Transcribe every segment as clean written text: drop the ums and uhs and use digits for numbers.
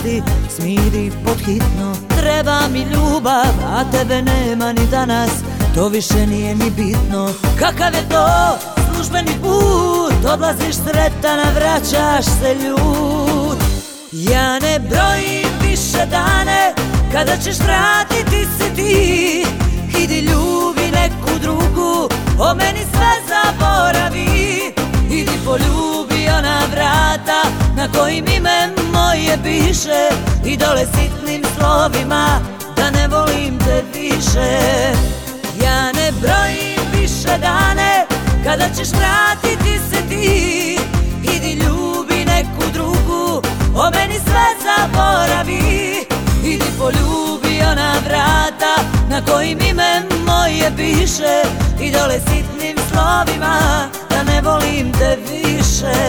radi, smiri podhitno. Treba mi ljubav, a tebe nema ni danas, to više nije ni bitno. Kakav je to službeni put, odlaziš sretan, a vraćaš se ljut. Ja ne brojim više dane, kada ćeš vratiti se ti. Idi ljubi neku drugu, o meni sve zaboravi. Idi poljubi ona vrata na kojim ime moje piše, i dole sitnim slovima da ne volim te više. Ja ne brojim više dane, kada ćeš vratiti se ti. Idi ljubi neku drugu, o meni sve zaboravi. Idi poljubi ona vrata na kojim ime moje piše, i dole sitnim slovima da ne volim te više.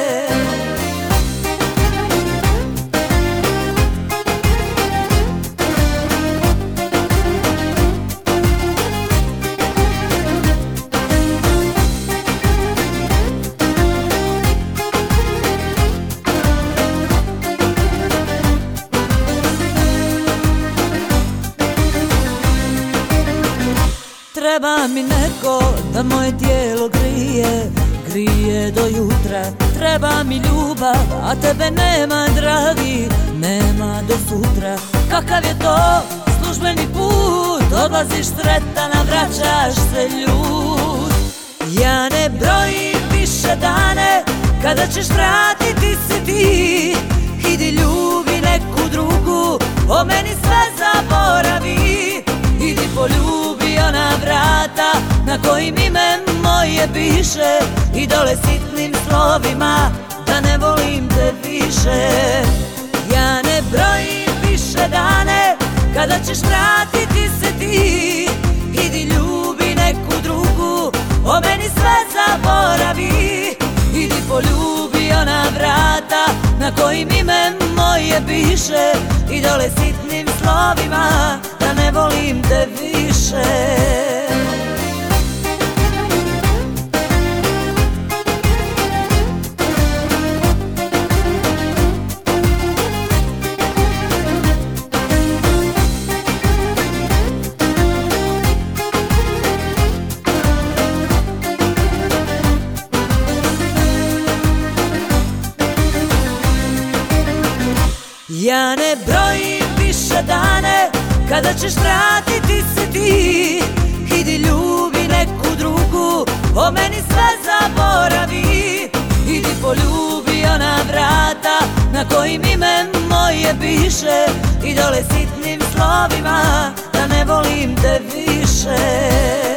Treba mi neko da moje tijelo grije, grije do jutra. Treba mi ljubav, a tebe nema, dragi, nema do sutra. Kakav je to službeni put, odlaziš sretan, a vraćaš se ljut. Ja ne brojim više dane, kada ćeš vratiti se ti. Idi ljubi neku drugu, o meni sve zaboravi. Idi poljubi ona vrata na kojim ime moje piše, i dole sitnim slovima da ne volim te više. Ja ne brojim više dane, kada ćeš vratiti se ti. Idi ljubi neku drugu, o meni sve zaboravi. Idi poljubi ona vrata na kojim ime moje piše, i dole sitnim slovima da ne volim te više. Ja ne brojim više dane, kada ćeš vratiti se ti. Idi ljubi neku drugu, o meni sve zaboravi. Idi poljubi ona vrata na kojim ime moje piše, i dole sitnim slovima da ne volim te više.